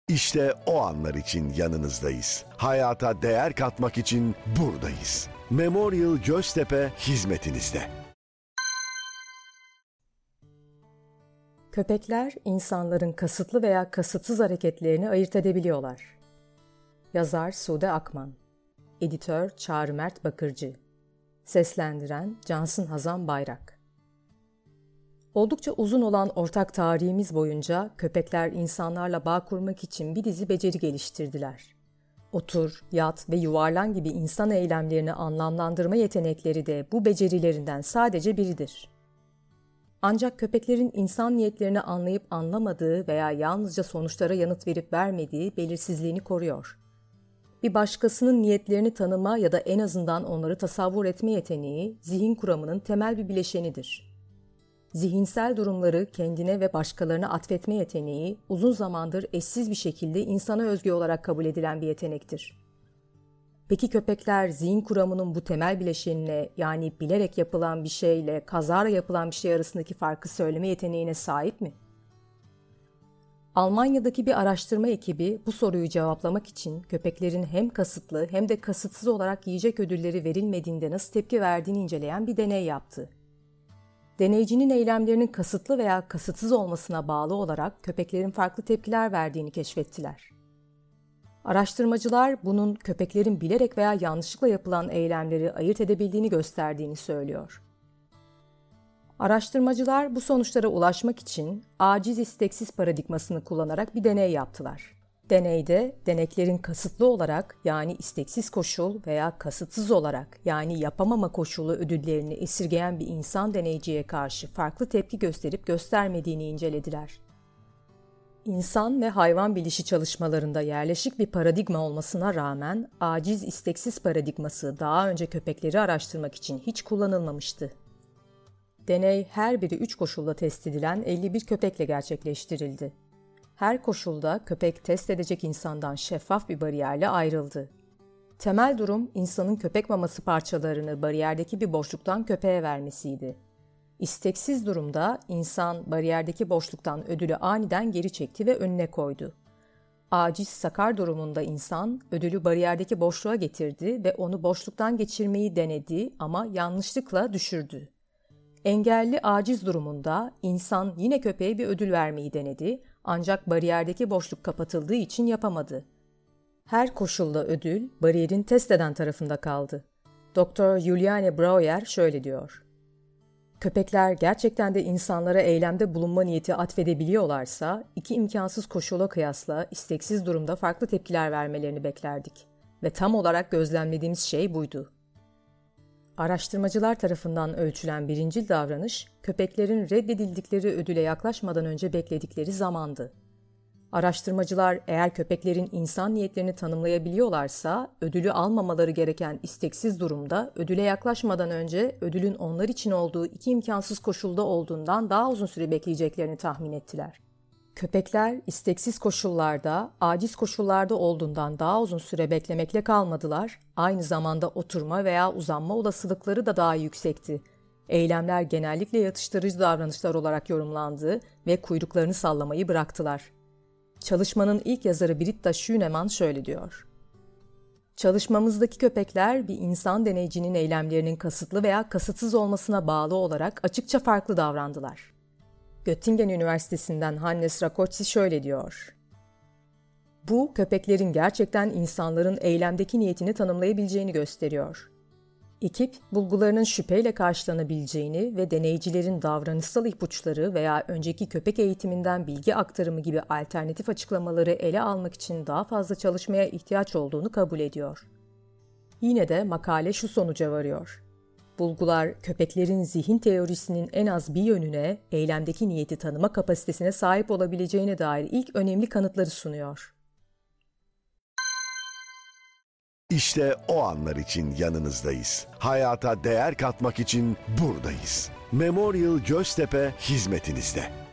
İşte o anlar için yanınızdayız. Hayata değer katmak için buradayız. Memorial Göztepe hizmetinizde. Köpekler, insanların kasıtlı veya kasıtsız hareketlerini ayırt edebiliyorlar. Yazar Sude Akman, Editör Çağrı Mert Bakırcı, Seslendiren Cansın Hazan Bayrak. Oldukça uzun olan ortak tarihimiz boyunca köpekler insanlarla bağ kurmak için bir dizi beceri geliştirdiler. Otur, yat ve yuvarlan gibi insan eylemlerini anlamlandırma yetenekleri de bu becerilerinden sadece biridir. Ancak köpeklerin insan niyetlerini anlayıp anlamadığı veya yalnızca sonuçlara yanıt verip vermediği belirsizliğini koruyor. Bir başkasının niyetlerini tanıma ya da en azından onları tasavvur etme yeteneği, zihin kuramının temel bir bileşenidir. Zihinsel durumları kendine ve başkalarına atfetme yeteneği, uzun zamandır eşsiz bir şekilde insana özgü olarak kabul edilen bir yetenektir. Peki köpekler zihin kuramının bu temel bileşenine, yani bilerek yapılan bir şeyle kazara yapılan bir şey arasındaki farkı söyleme yeteneğine sahip mi? Almanya'daki bir araştırma ekibi bu soruyu cevaplamak için köpeklerin hem kasıtlı hem de kasıtsız olarak yiyecek ödülleri verilmediğinde nasıl tepki verdiğini inceleyen bir deney yaptı. Deneycinin eylemlerinin kasıtlı veya kasıtsız olmasına bağlı olarak köpeklerin farklı tepkiler verdiğini keşfettiler. Araştırmacılar bunun köpeklerin bilerek veya yanlışlıkla yapılan eylemleri ayırt edebildiğini gösterdiğini söylüyor. Araştırmacılar bu sonuçlara ulaşmak için aciz isteksiz paradigmasını kullanarak bir deney yaptılar. Deneyde deneklerin kasıtlı olarak yani isteksiz koşul veya kasıtsız olarak yani yapamama koşulu ödüllerini esirgeyen bir insan deneyciye karşı farklı tepki gösterip göstermediğini incelediler. İnsan ve hayvan bilişi çalışmalarında yerleşik bir paradigma olmasına rağmen aciz isteksiz paradigması daha önce köpekleri araştırmak için hiç kullanılmamıştı. Deney her biri 3 koşulda test edilen 51 köpekle gerçekleştirildi. Her koşulda köpek test edecek insandan şeffaf bir bariyerle ayrıldı. Temel durum insanın köpek maması parçalarını bariyerdeki bir boşluktan köpeğe vermesiydi. İsteksiz durumda insan bariyerdeki boşluktan ödülü aniden geri çekti ve önüne koydu. Aciz sakar durumunda insan ödülü bariyerdeki boşluğa getirdi ve onu boşluktan geçirmeyi denedi ama yanlışlıkla düşürdü. Engelli aciz durumunda insan yine köpeğe bir ödül vermeyi denedi ancak bariyerdeki boşluk kapatıldığı için yapamadı. Her koşulda ödül bariyerin test eden tarafında kaldı. Dr. Juliane Breuer şöyle diyor: Köpekler gerçekten de insanlara eylemde bulunma niyeti atfedebiliyorlarsa, iki imkansız koşula kıyasla isteksiz durumda farklı tepkiler vermelerini beklerdik. Ve tam olarak gözlemlediğimiz şey buydu. Araştırmacılar tarafından ölçülen birincil davranış, köpeklerin reddedildikleri ödüle yaklaşmadan önce bekledikleri zamandı. Araştırmacılar eğer köpeklerin insan niyetlerini tanımlayabiliyorlarsa, ödülü almamaları gereken isteksiz durumda ödüle yaklaşmadan önce ödülün onlar için olduğu iki imkansız koşulda olduğundan daha uzun süre bekleyeceklerini tahmin ettiler. Köpekler isteksiz koşullarda, aciz koşullarda olduğundan daha uzun süre beklemekle kalmadılar, aynı zamanda oturma veya uzanma olasılıkları da daha yüksekti. Eylemler genellikle yatıştırıcı davranışlar olarak yorumlandı ve kuyruklarını sallamayı bıraktılar. Çalışmanın ilk yazarı Britta Schünemann şöyle diyor: Çalışmamızdaki köpekler bir insan deneyicinin eylemlerinin kasıtlı veya kasıtsız olmasına bağlı olarak açıkça farklı davrandılar. Göttingen Üniversitesi'nden Hannes Rakoczi şöyle diyor: Bu, köpeklerin gerçekten insanların eylemdeki niyetini tanımlayabileceğini gösteriyor. Ekip, bulgularının şüpheyle karşılanabileceğini ve deneyicilerin davranışsal ipuçları veya önceki köpek eğitiminden bilgi aktarımı gibi alternatif açıklamaları ele almak için daha fazla çalışmaya ihtiyaç olduğunu kabul ediyor. Yine de makale şu sonuca varıyor: Bulgular, köpeklerin zihin teorisinin en az bir yönüne, eylemdeki niyeti tanıma kapasitesine sahip olabileceğine dair ilk önemli kanıtları sunuyor. İşte o anlar için yanınızdayız. Hayata değer katmak için buradayız. Memorial Göztepe hizmetinizde.